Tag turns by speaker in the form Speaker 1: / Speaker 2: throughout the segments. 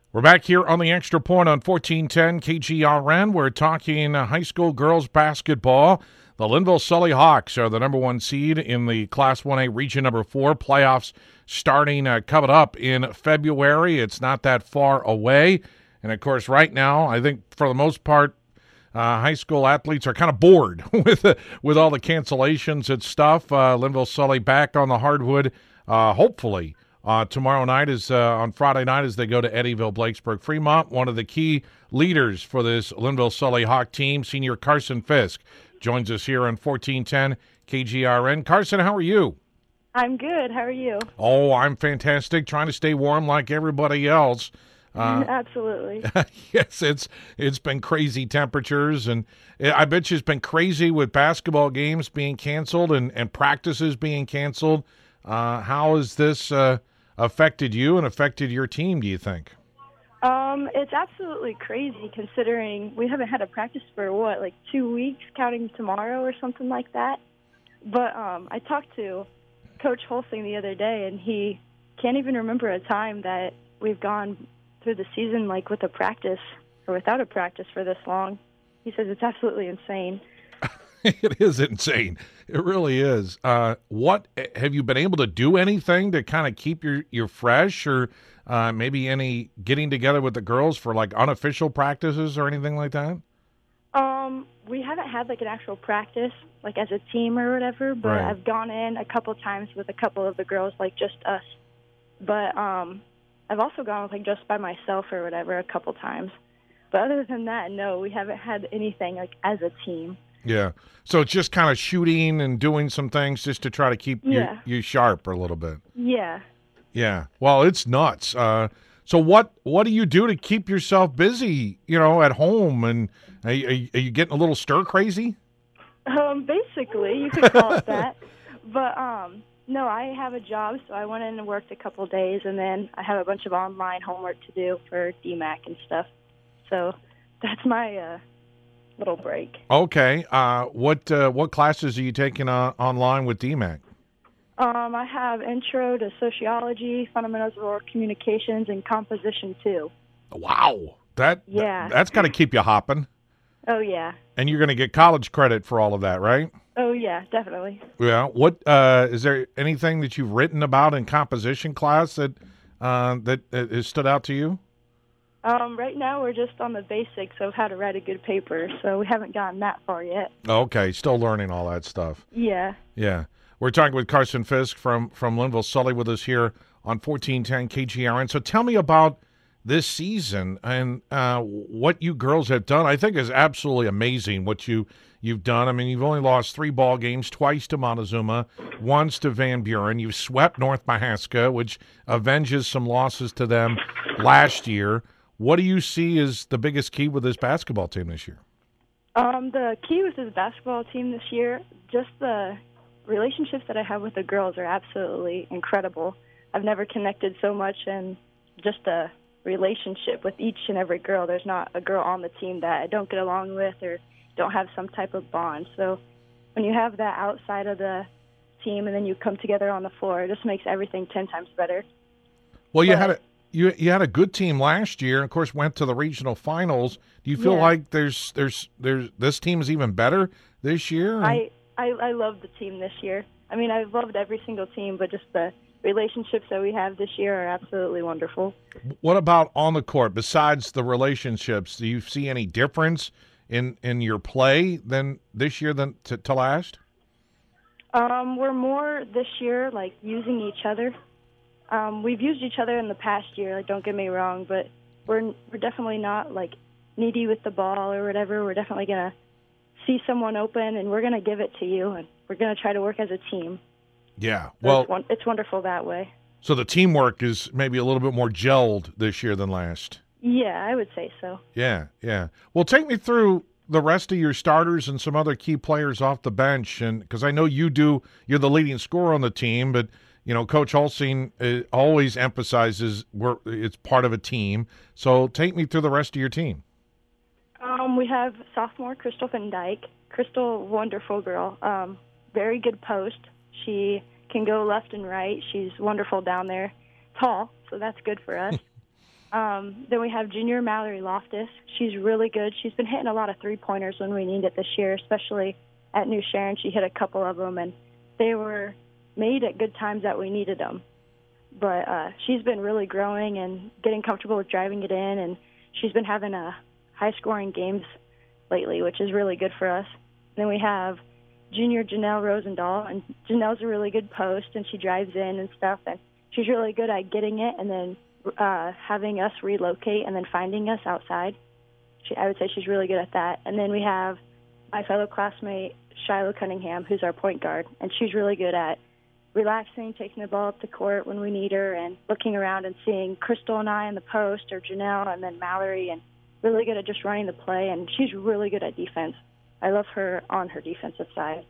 Speaker 1: We're back here on the Extra Point on 1410 KGRN. We're talking high school girls basketball. The Linville Sully Hawks are the number one seed in the Class 1A Region number 4. Playoffs starting coming up in February. It's not that far away. And, of course, right now, I think for the most part, high school athletes are kind of bored with all the cancellations and stuff. Linville Sully back on the hardwood, hopefully. Tomorrow night is on Friday night as they go to Eddyville, Blakesburg. Fremont, one of the key leaders for this Linville Sully Hawk team, senior Carson Fisk, joins us here on 1410 KGRN. Carson, how are you?
Speaker 2: I'm good. How are you?
Speaker 1: Oh, I'm fantastic. Trying to stay warm like everybody else.
Speaker 2: Absolutely.
Speaker 1: Yes, it's been crazy temperatures, and I bet you it's been crazy with basketball games being canceled and practices being canceled. How has this affected you and affected your team, do you think?
Speaker 2: It's absolutely crazy considering we haven't had a practice for, 2 weeks, counting tomorrow or something like that. But I talked to Coach Holsing the other day, and he can't even remember a time that we've gone through the season with a practice or without a practice for this long. He says it's absolutely insane.
Speaker 1: It is insane. It really is. What have you been able to do anything to kind of keep your fresh, or maybe any getting together with the girls for unofficial practices or anything like that?
Speaker 2: We haven't had an actual practice as a team or whatever, but
Speaker 1: Right.
Speaker 2: I've gone in a couple times with a couple of the girls, just us. But I've also gone with just by myself or whatever a couple times. But other than that, no, we haven't had anything as a team.
Speaker 1: Yeah. So it's just kind of shooting and doing some things just to try to keep you sharp a little bit.
Speaker 2: Yeah.
Speaker 1: Yeah. Well, it's nuts. So what do you do to keep yourself busy, at home? And are you getting a little stir crazy?
Speaker 2: Basically, you could call it that. But no, I have a job, so I went in and worked a couple days, and then I have a bunch of online homework to do for DMAC and stuff. So that's my little break.
Speaker 1: Okay. What classes are you taking online with DMAC?
Speaker 2: I have Intro to Sociology, Fundamentals of Oral Communications, and Composition 2.
Speaker 1: Wow. That's got to keep you hopping.
Speaker 2: Oh, yeah.
Speaker 1: And you're going to get college credit for all of that, right?
Speaker 2: Oh, yeah, definitely.
Speaker 1: Yeah. What is there anything that you've written about in composition class that has stood out to you?
Speaker 2: Right now we're just on the basics of how to write a good paper, so we haven't gotten that far yet.
Speaker 1: Okay, still learning all that stuff.
Speaker 2: Yeah.
Speaker 1: Yeah. We're talking with Carson Fisk from Linville Sully with us here on 1410 KGRN. So tell me about this season and what you girls have done. I think is absolutely amazing what you've done. I mean, you've only lost 3 ball games, twice to Montezuma, once to Van Buren. You've swept North Mahaska, which avenges some losses to them last year. What do you see as the biggest key with this basketball team this year?
Speaker 2: The key with this basketball team this year, just the relationships that I have with the girls are absolutely incredible. I've never connected so much in just a relationship with each and every girl. There's not a girl on the team that I don't get along with or don't have some type of bond. So when you have that outside of the team and then you come together on the floor, it just makes everything 10 times better.
Speaker 1: Well, you had a good team last year, and of course went to the regional finals. Do you feel like there's this team is even better this year?
Speaker 2: I love the team this year. I mean, I've loved every single team, but just the relationships that we have this year are absolutely wonderful.
Speaker 1: What about on the court? Besides the relationships, do you see any difference in your play than this year than to last?
Speaker 2: We're more this year using each other. We've used each other in the past year, don't get me wrong, but we're definitely not needy with the ball or whatever. We're definitely going to see someone open and we're going to give it to you, and we're going to try to work as a team.
Speaker 1: Yeah.
Speaker 2: So it's wonderful that way.
Speaker 1: So the teamwork is maybe a little bit more gelled this year than last.
Speaker 2: Yeah, I would say so.
Speaker 1: Yeah. Well, take me through the rest of your starters and some other key players off the bench, and because I know you're the leading scorer on the team, but Coach Holsing always emphasizes it's part of a team. So take me through the rest of your team.
Speaker 2: We have sophomore Crystal Van Dyke. Crystal, wonderful girl. Very good post. She can go left and right. She's wonderful down there. Tall, so that's good for us. Then we have junior Mallory Loftus. She's really good. She's been hitting a lot of three-pointers when we need it this year, especially at New Sharon. She hit a couple of them, and they were made at good times that we needed them. But she's been really growing and getting comfortable with driving it in, and she's been having high-scoring games lately, which is really good for us. Then we have junior Janelle Rosendahl, and Janelle's a really good post, and she drives in and stuff, and she's really good at getting it and then having us relocate and then finding us outside. I would say she's really good at that. And then we have my fellow classmate, Shiloh Cunningham, who's our point guard, and she's really good at relaxing, taking the ball up the court when we need her, and looking around and seeing Crystal and I in the post, or Janelle and then Mallory, and really good at just running the play, and she's really good at defense. I love her on her defensive side.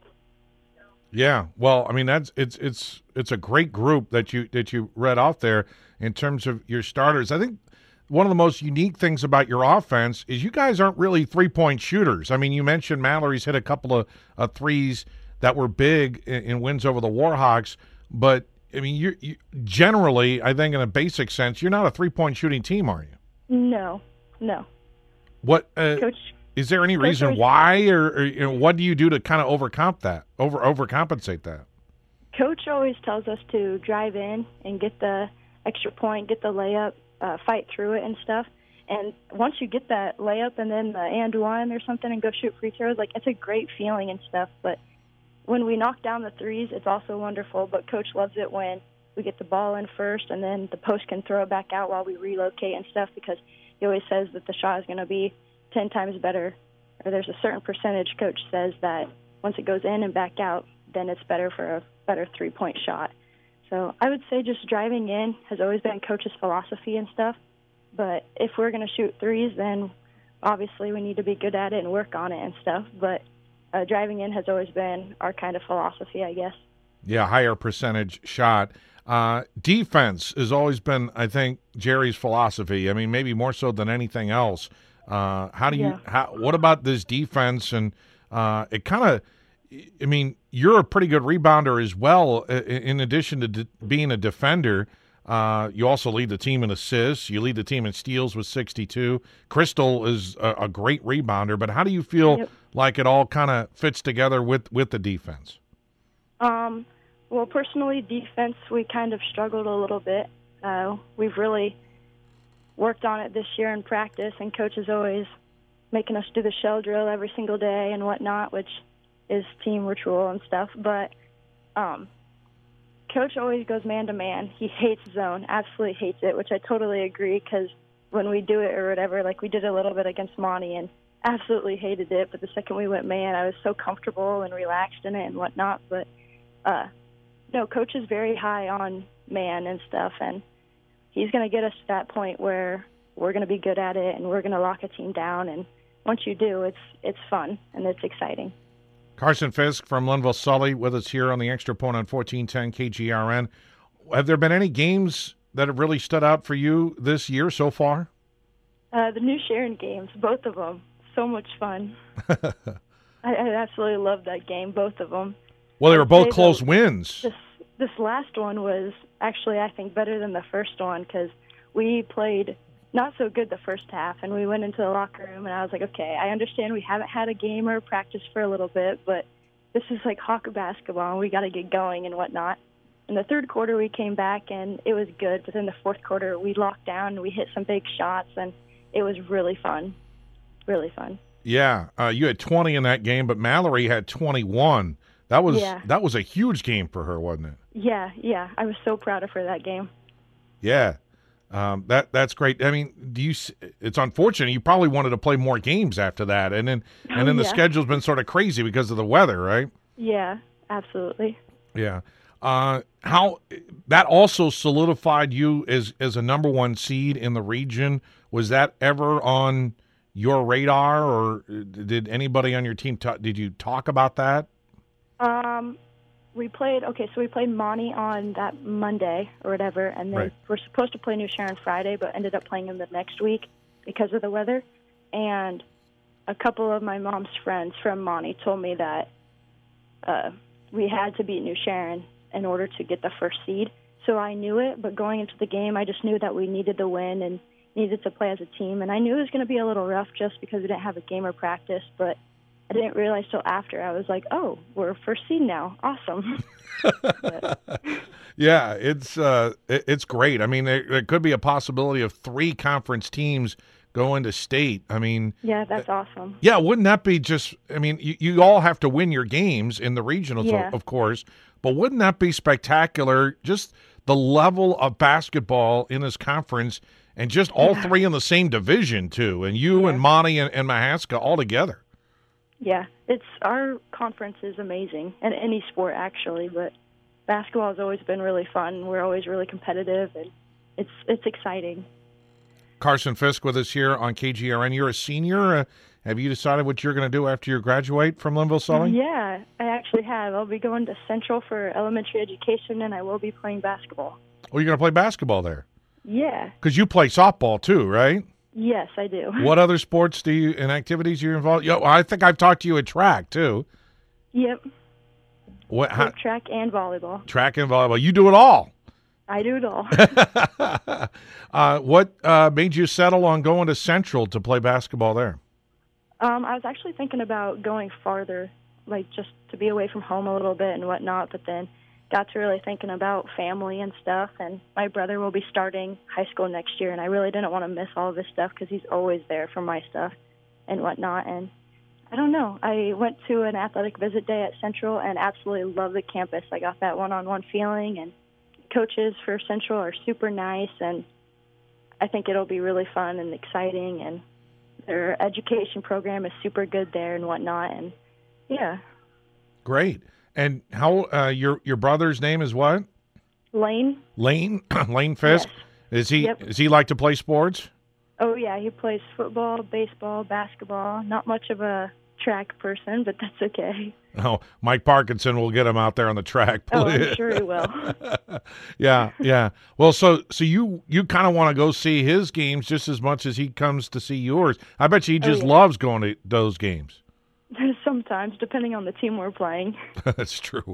Speaker 1: Yeah, well, I mean it's a great group that you read off there in terms of your starters. I think one of the most unique things about your offense is you guys aren't really three-point shooters. I mean, you mentioned Mallory's hit a couple of threes that were big in wins over the Warhawks, but I mean, you generally, I think in a basic sense, you're not a three-point shooting team, are you?
Speaker 2: No.
Speaker 1: What
Speaker 2: Coach?
Speaker 1: Is there any reason why, or what do you do to kind of overcompensate that?
Speaker 2: Coach always tells us to drive in and get the extra point, get the layup, fight through it and stuff. And once you get that layup and then the and one or something and go shoot free throws, like, it's a great feeling and stuff. But when we knock down the threes, it's also wonderful. But Coach loves it when we get the ball in first and then the post can throw it back out while we relocate and stuff, because he always says that the shot is going to be 10 times better, or there's a certain percentage Coach says that once it goes in and back out, then it's better for a better three-point shot. So I would say just driving in has always been Coach's philosophy and stuff. But if we're going to shoot threes, then obviously we need to be good at it and work on it and stuff. But driving in has always been our kind of philosophy, I guess.
Speaker 1: Yeah, higher percentage shot. Defense has always been, I think, Jerry's philosophy. I mean, maybe more so than anything else. What about this defense? And it kind of, I mean, you're a pretty good rebounder as well. In addition to being a defender, you also lead the team in assists. You lead the team in steals with 62. Crystal is a great rebounder. But how do you feel like it all kind of fits together with the defense?
Speaker 2: Well, personally, defense, we kind of struggled a little bit. We've really worked on it this year in practice, and Coach is always making us do the shell drill every single day and whatnot, which is team ritual and stuff. But Coach always goes man-to-man. He hates zone, absolutely hates it, which I totally agree, because when we do it or whatever, like we did a little bit against Monty and absolutely hated it, but the second we went man, I was so comfortable and relaxed in it and whatnot. But no, Coach is very high on man and stuff, and he's going to get us to that point where we're going to be good at it and we're going to lock a team down. And once you do, it's fun and it's exciting.
Speaker 1: Carson Fisk from Linville Sully with us here on the Extra Point on 1410 KGRN. Have there been any games that have really stood out for you this year so far?
Speaker 2: The New Sharon games, both of them. So much fun. I absolutely loved that game, both of them.
Speaker 1: Well, they were both close wins.
Speaker 2: This last one was actually, I think, better than the first one, because we played not so good the first half, and we went into the locker room, and I was like, okay, I understand we haven't had a game or practice for a little bit, but this is like Hawk basketball, and we got to get going and whatnot. In the third quarter, we came back, and it was good, but in the fourth quarter, we locked down, and we hit some big shots, and it was really fun. Really fun.
Speaker 1: Yeah, you had 20 in that game, but Mallory had 21. That was a huge game for her, wasn't it?
Speaker 2: Yeah. I was so proud of her that game.
Speaker 1: Yeah, that's great. I mean, it's unfortunate. You probably wanted to play more games after that, and then the schedule's been sort of crazy because of the weather, right?
Speaker 2: Yeah, absolutely.
Speaker 1: Yeah. How that also solidified you as a number one seed in the region. Was that ever on your radar, or did anybody on your team did you talk about that?
Speaker 2: We played Monty on that Monday or whatever, and then we're supposed to play New Sharon Friday, but ended up playing them the next week because of the weather. And a couple of my mom's friends from Monty told me that we had to beat New Sharon in order to get the first seed. so I knew it. But going into the game, I just knew that we needed to win and needed to play as a team. And I knew it was going to be a little rough just because we didn't have a game or practice. But I didn't realize till after. I was like, oh, we're first seed now. Awesome.
Speaker 1: Yeah, it's great. I mean, there could be a possibility of 3 conference teams going to state. I mean,
Speaker 2: yeah, that's awesome.
Speaker 1: yeah, wouldn't that be just? I mean, you all have to win your games in the regionals,
Speaker 2: Yeah.
Speaker 1: of course, but wouldn't that be spectacular? Just the level of basketball in this conference, and just all 3 in the same division too, and you and Monty and Mahaska all together.
Speaker 2: Yeah, our conference is amazing, and any sport actually, but basketball has always been really fun. We're always really competitive, and it's exciting.
Speaker 1: Carson Fisk with us here on KGRN. You're a senior. Have you decided what you're going to do after you graduate from Linville Sully?
Speaker 2: Yeah, I actually have. I'll be going to Central for elementary education, and I will be playing basketball.
Speaker 1: Oh, you're going to play basketball there?
Speaker 2: Yeah.
Speaker 1: Because you play softball too, right?
Speaker 2: Yes, I do.
Speaker 1: What other sports and activities are you involved? Yo, I think I've talked to you at track too.
Speaker 2: Yep.
Speaker 1: What?
Speaker 2: Track and volleyball.
Speaker 1: Track and volleyball. You do it all.
Speaker 2: I do it all.
Speaker 1: What made you settle on going to Central to play basketball there?
Speaker 2: I was actually thinking about going farther, like just to be away from home a little bit and whatnot, but then got to really thinking about family and stuff, and my brother will be starting high school next year, and I really didn't want to miss all of his stuff because he's always there for my stuff and whatnot, and I don't know. I went to an athletic visit day at Central and absolutely love the campus. I got that one-on-one feeling, and coaches for Central are super nice, and I think it'll be really fun and exciting, and their education program is super good there and whatnot, and yeah.
Speaker 1: Great. And how your brother's name is what?
Speaker 2: Lane.
Speaker 1: Lane Fisk.
Speaker 2: Yes.
Speaker 1: Does he like to play sports?
Speaker 2: Oh yeah, he plays football, baseball, basketball. Not much of a track person, but that's okay.
Speaker 1: Oh, Mike Parkinson will get him out there on the track.
Speaker 2: Oh, I'm sure he will.
Speaker 1: Yeah. Well, so you kind of want to go see his games just as much as he comes to see yours. I bet you he just loves going to those games.
Speaker 2: Sometimes, depending on the team we're playing.
Speaker 1: That's true.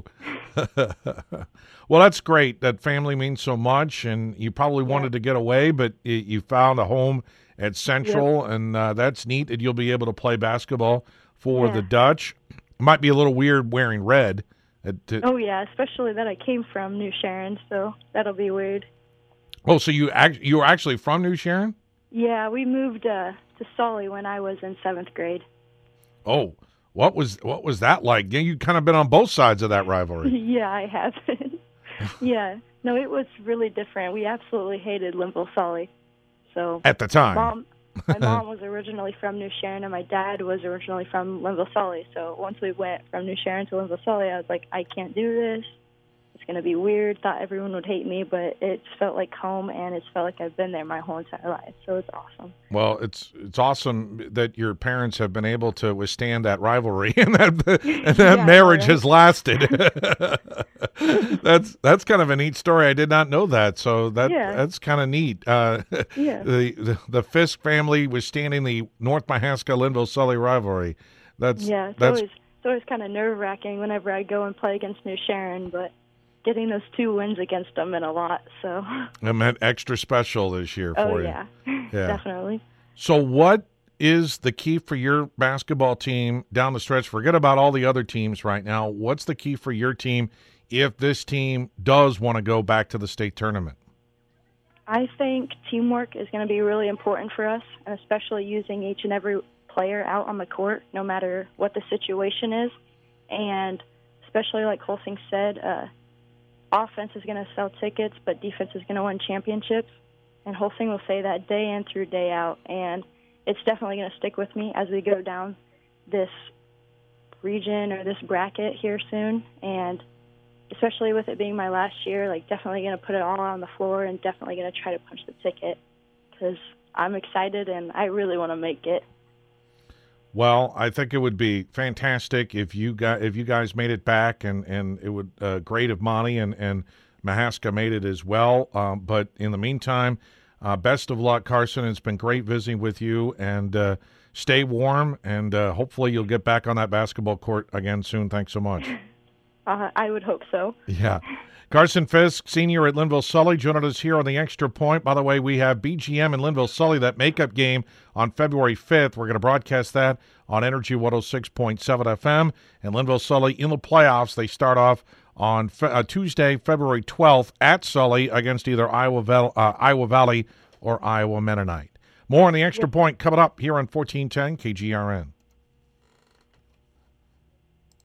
Speaker 1: Well, that's great. That family means so much, and you probably wanted to get away, but you found a home at Central, and that's neat that you'll be able to play basketball for the Dutch. It might be a little weird wearing red.
Speaker 2: Oh, yeah, especially that I came from New Sharon, so that'll be weird.
Speaker 1: Oh, so you were actually from New Sharon?
Speaker 2: Yeah, we moved to Sully when I was in 7th grade.
Speaker 1: Oh, what was that like? You kind of been on both sides of that rivalry.
Speaker 2: Yeah, I have been. Yeah. No, it was really different. We absolutely hated Linville Sully. So
Speaker 1: at the time.
Speaker 2: My mom was originally from New Sharon, and my dad was originally from Linville Sully. So once we went from New Sharon to Linville Sully, I was like, I can't do this. It's going to be weird. Thought everyone would hate me, but it felt like home, and it's felt like I've been there my whole entire life. So it's awesome.
Speaker 1: Well, it's awesome that your parents have been able to withstand that rivalry and that marriage has lasted. That's kind of a neat story. I did not know that, so that's kind of neat. The Fisk family withstanding the North Mahaska Linville Sully rivalry. That's
Speaker 2: always kind of nerve-wracking whenever I go and play against New Sharon, but getting those 2 wins against them meant a lot. So
Speaker 1: it meant extra special this year for you.
Speaker 2: Yeah, definitely.
Speaker 1: So what is the key for your basketball team down the stretch? Forget about all the other teams right now. What's the key for your team if this team does want to go back to the state tournament?
Speaker 2: I think teamwork is going to be really important for us, and especially using each and every player out on the court, no matter what the situation is. And especially like Holsing said, offense is going to sell tickets, but defense is going to win championships. And Holsing will say that day in through day out. And it's definitely going to stick with me as we go down this region or this bracket here soon. And especially with it being my last year, like definitely going to put it all on the floor and definitely going to try to punch the ticket because I'm excited and I really want to make it.
Speaker 1: Well, I think it would be fantastic if you guys made it back, and it would great if Monty and Mahaska made it as well. But in the meantime, best of luck, Carson. It's been great visiting with you, and stay warm, and hopefully you'll get back on that basketball court again soon. Thanks so much.
Speaker 2: I would hope so.
Speaker 1: Yeah. Carson Fisk, senior at Linville Sully, joining us here on the Extra Point. By the way, we have BGM and Linville Sully, that makeup game on February 5th. We're going to broadcast that on Energy 106.7 FM. And Linville Sully in the playoffs. They start off on Tuesday, February 12th at Sully against either Iowa Valley or Iowa Mennonite. More on the Extra Point coming up here on 1410 KGRN.